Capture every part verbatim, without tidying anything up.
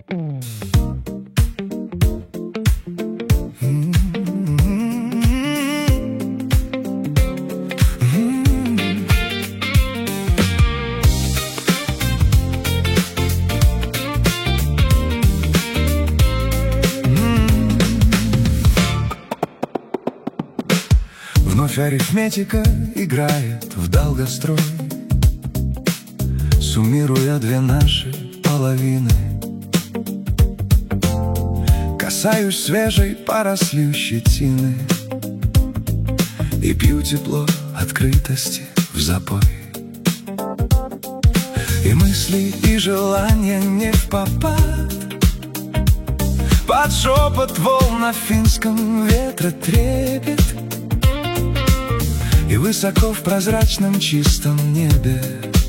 Вновь арифметика играет в долгострой, суммируя две наши половины. Касаюсь свежей порослью щетины и пью тепло открытости в запой. И мысли, и желания не впопад, под шепот волн на финском ветра трепет. И высоко в прозрачном чистом небе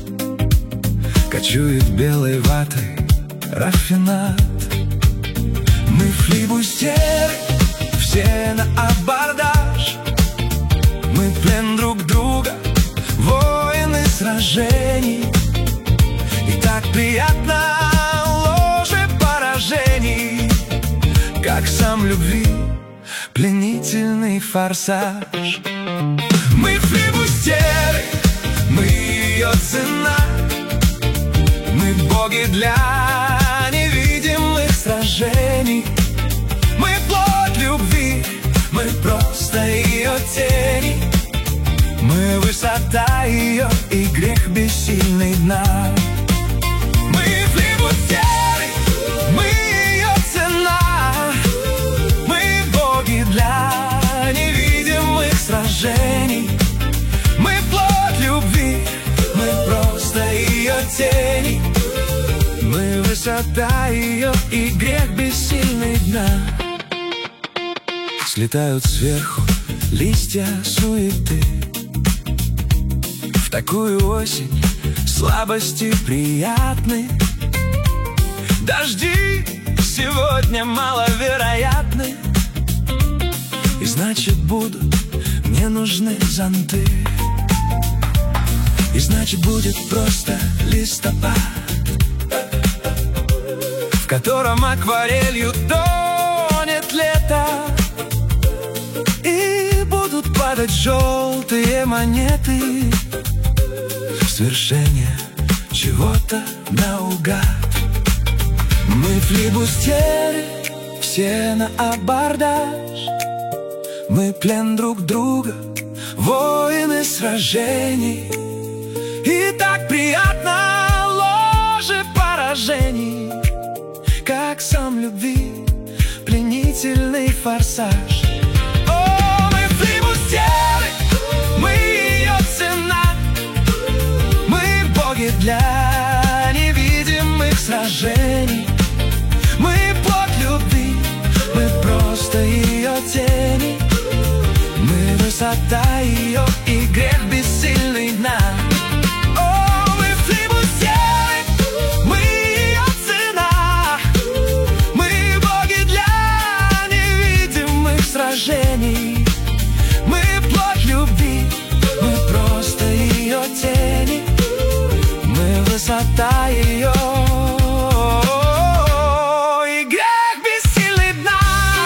кочует белой ватой рафинад. Мы флибустеры, все на абордаж. Мы плен друг друга, воины сражений. И так приятно ложе поражений, как сам любви пленительный форсаж. Мы флибустеры, мы ее цена. Мы боги для невидимых сражений. Мы плоть любви, мы просто ее тени. Мы высота ее и грех бессильный дна. Мы флибустеры, мы ее цена. Мы боги для невидимых сражений. Мы плоть любви, мы просто ее тени. Мы высота ее и грех бессильный дна. Слетают сверху листья суеты. В такую осень слабости приятны. Дожди сегодня маловероятны. И значит будут мне нужны зонты. И значит будет просто листопад, в котором акварелью тонет лето. И будут падать желтые монеты, свершение чего-то наугад. Мы флибустеры, все на абордаж. Мы плен друг друга, воины сражений. И так приятно ложе поражений, как сам любви пленительный форсаж. О, мы флибустеры, мы ее цена. Мы боги для невидимых сражений. Мы плоть любви, мы просто ее тени. Мы высота ее и грех бессильный дна. Мы плоть любви, мы просто ее тени. Мы высота ее и грех бессильный дна.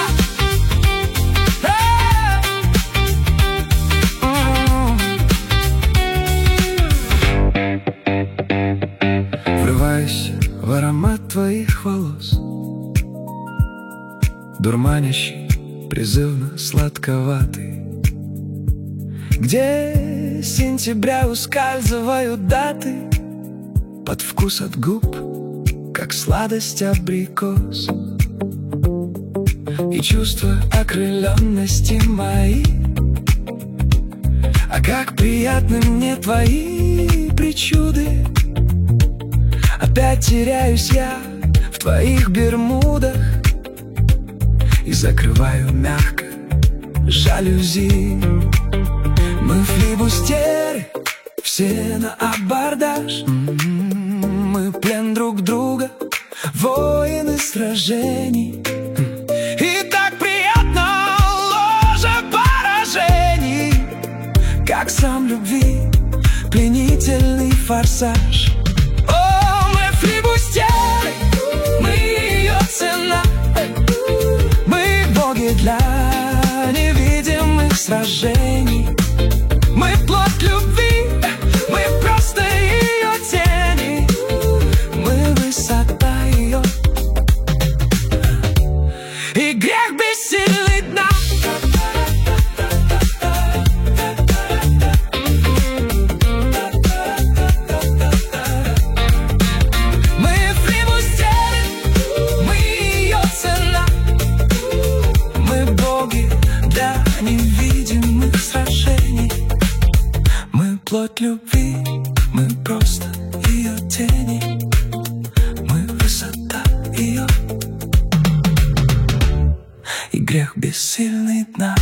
Врываюсь в аромат твоих волос, дурманящий, призывно сладковатый, где с сентября ускальзывают даты под вкус от губ, как сладость абрикос. И чувства окрыленности мои, а как приятны мне твои причуды. Опять теряюсь я в твоих бермудах и закрываю мягко жалюзи. Мы флибустеры, все на абордаж. Мы плен друг друга, воины сражений. И так приятно ложе поражений, как сам любви пленительный форсаж. О, мы флибустеры, мы ее сражений. Мы плоть любви, мы просто ее тени, мы высота ее, и грех бессильный дна. Мы флебустьеры, мы ее цена, мы боги для невидимых сражений. Мы плоть любви, мы просто ее тени, мы высота ее, и грех бессильный дна.